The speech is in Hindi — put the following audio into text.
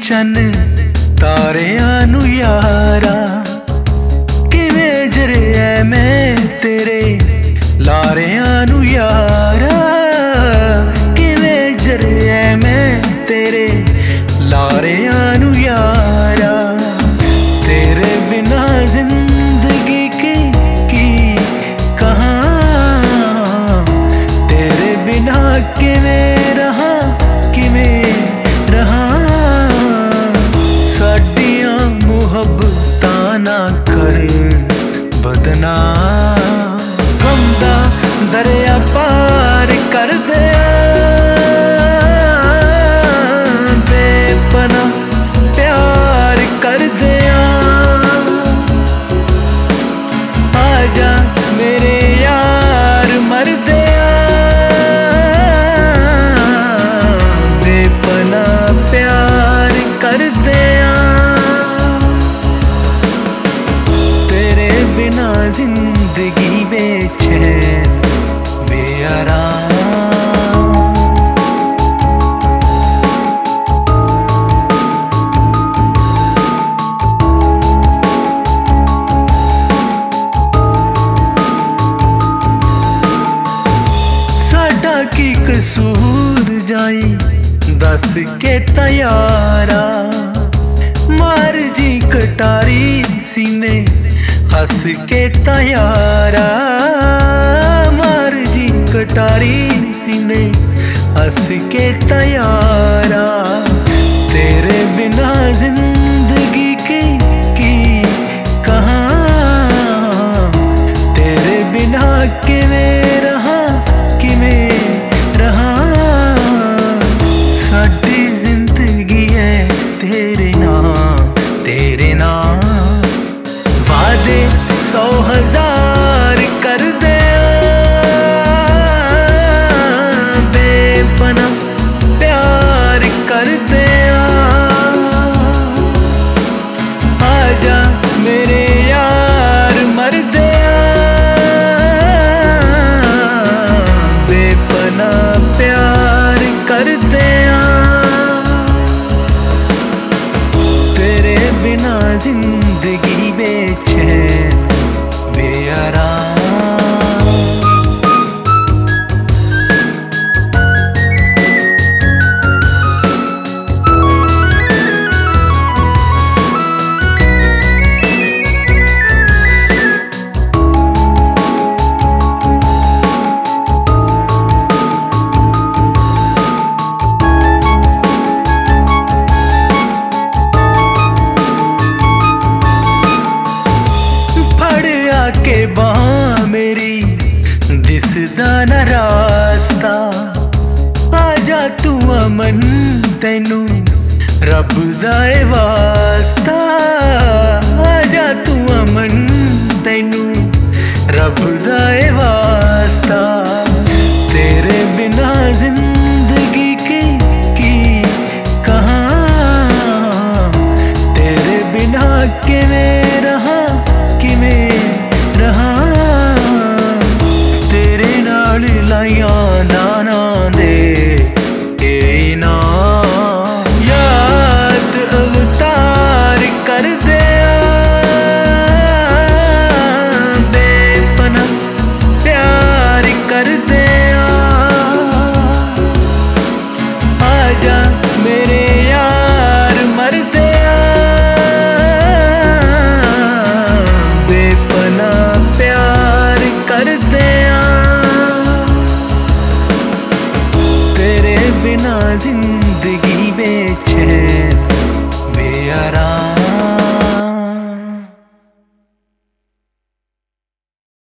चन तारियां नू यारा किवें जरिया मैं तेरे लारियां नू यारा किवें जरिया मैं तेरे लारियां नू यारा तेरे बिना जिंदगी की कहाँ तेरे बिना किवें रहा साडियां मुहब्बतां ना कर बदनाम गम दा दरिया पार कर दे बेपनाह प्यार कर दे आजा मेरे यार मर दे बेपनाह प्यार कर दे तेरे बिना जिंदगी बेचैन बेआराम साडा की कसूर जाई दस के तैयारा मार जी कटारी सीने हंस के तैयारा मार जी कटारी सीने हंस के तैयारा तेरे बिना जिंदगी की कहाँ तेरे बिना किवें रहा साडी जिंदगी है तेरे नाम वादे 100,000 कर दे बेपनाह प्यार कर दे आजा मेरे यार मर दे बेपनाह प्यार कर दे तेरे बिना जिंदगी बेचैन बेआराम के बां मेरी दिसदा ना रास्ता आजा तू अमन तैनू रब दा ए वास्ता आजा तू अमन तैनू रब दा ए वास्ता तेरे बिना जिंदगी की कहाँ तेरे बिना किवें रहा तेरे नाल लाइयां नाना दे याद अवतार कर दे बेपनाह प्यार कर दे आजा मेरे यार मर दे बेपनाह प्यार कर दे तेरे बिना जिंदगी बेचैन बेआराम।